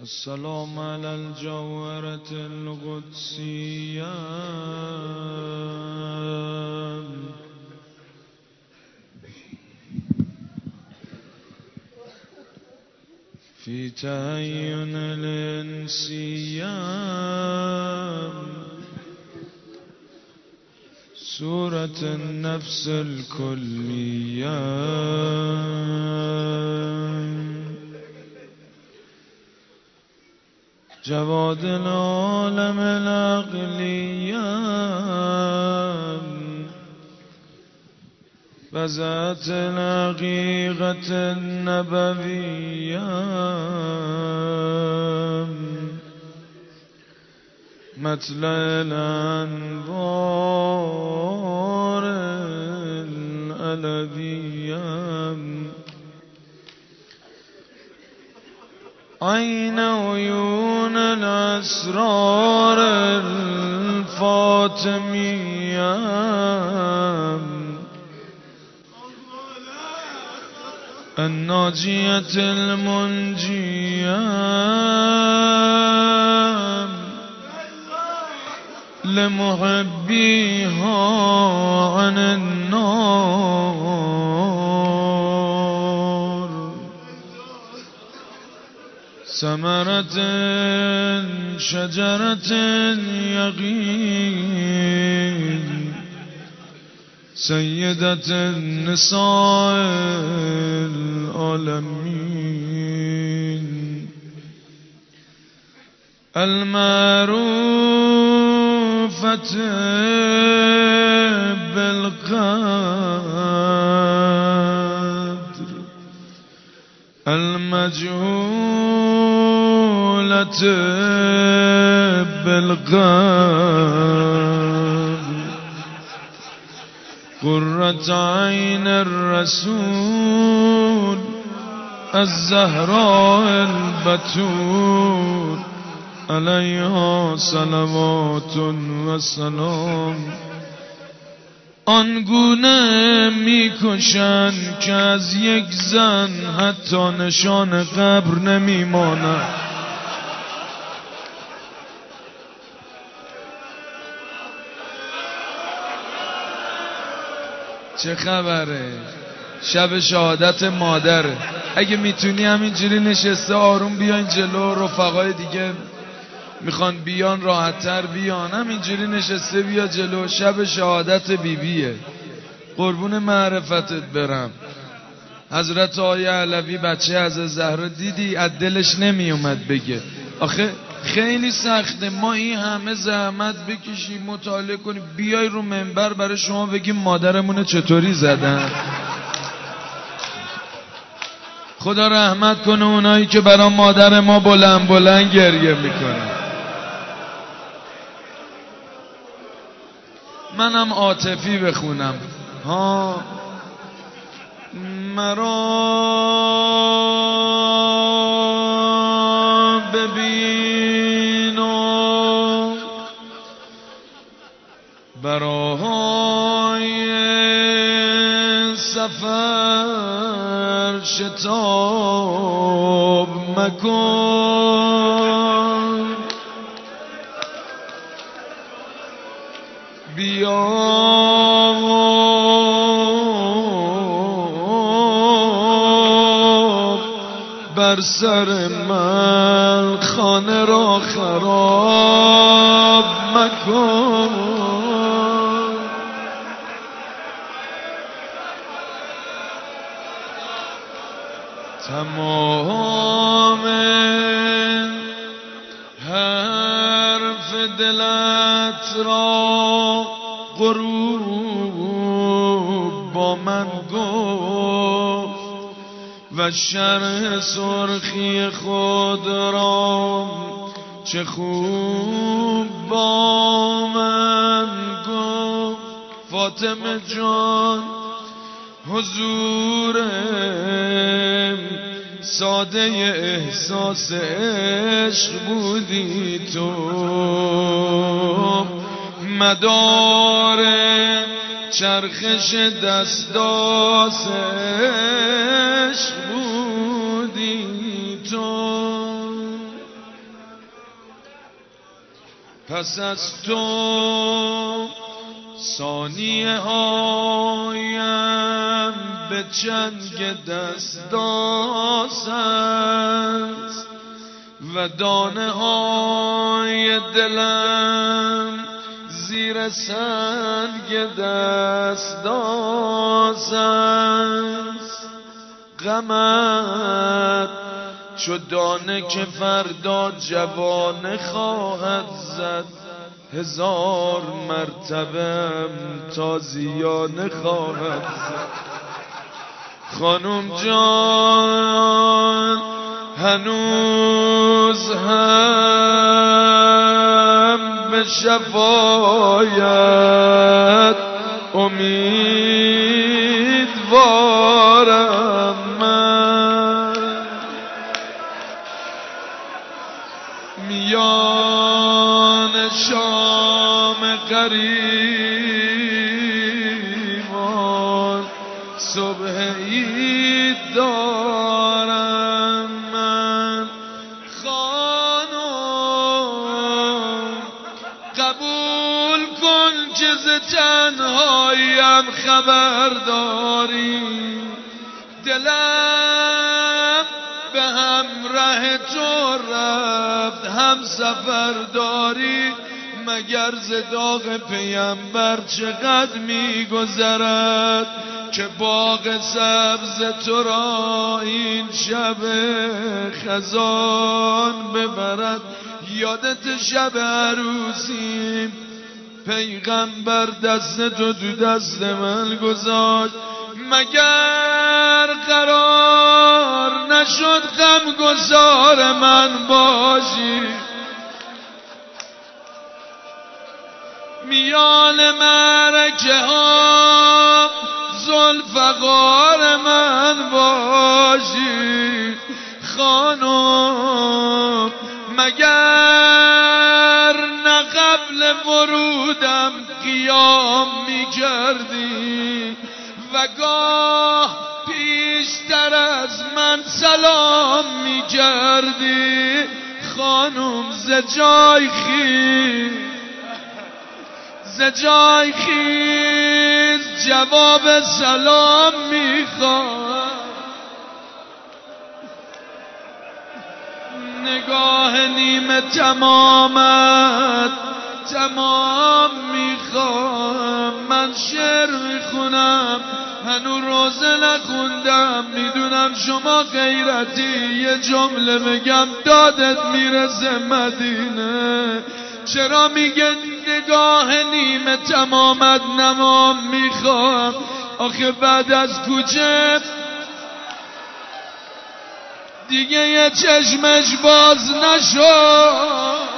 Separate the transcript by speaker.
Speaker 1: السلام على الجوهرة القدسية في تهين الإنسية سورة النفس الكلية جواد العالم العقلية بذات الحقيقة النبوية مطلع الأنوار العلوية عين عيون الأسرار الفاطمية الناجية المنجية لمحبيها عن النار ثمرة شجرة يقين سيدة النساء العالمين المعروفة بالقدر المجهولة بالقدر قرة عين الرسول الزهراء البتول علیها صلوات و سلام آنگونه میکشن که از یک زن حتی نشان قبر نمیماند. چه خبره؟ شب شهادت مادره. اگه میتونی همینجوری نشسته آروم بیاین جلو، رفقای دیگه میخوان بیان راحت‌تر بیان، همینجوری نشسته بیا جلو. شب شهادت بیبیه، قربون معرفتت برم. حضرت آیه علوی بچه از زهرا دیدی از دلش نمی اومد بگه. آخه خیلی سخته ما این همه زحمت بکشیم مطالعه کنیم بیای رو منبر برای شما بگیم مادرمون چطوری زدن. خدا رحمت کنه اونایی که برای مادر ما بلند بلند گریه میکنن. منم عاطفی بخونم ها. مرا ببین و برای سفر شتاب مکن، بیا بر سر من خانه را خراب مکن. تمام حرف دلت را غروب با من گفت و شرح سرخی خود را چه خوب با من گفت. فاطمه جان حضور ساده احساس عشق بودی تو، مدار چرخش دستاس عشق بودی تو. پس از تو ثانیه هایم به جنگ دستاز است و دانه های دلم زیر سنگ دستاز است. غمت چو دانه که فردا جوانه خواهد زد، 1000 مرتبه تازیانه خواهد زد. خانم جان هنوز هم به شفایت امیدوارم من. میان شام قریبان صبح عید دارم من. خانم قبول کن که ز تنهاییم خبر داری، دلم به همراه تو رفت هم سفر داری. مگر ز داغ پیمبر چقدر میگذرد که باغ سبز تو را این شب خزان ببرد. یادت شب عروسی پیغمبر دست تو دست من گذاشت، مگر قرار نشد غمگسار من باشی؟ میان معرکه ها ذوالفقار من باشی. خانم مگر نه قبل ورودم قیام می کردی و گاه پیشتر از من سلام می کردی؟ خانم ز جای خیز جواب سلام میخوام. نگاه نیمه تمام میخوام. من شعر میخونم هنو روزه نخوندم، میدونم شما غیرتی، یه جمله بگم دادت میرسه مدینه. چرا میگه نگاه نیمه تمامت نمام میخوام؟ آخه بعد از کوچه دیگه یه چشمش باز نشد.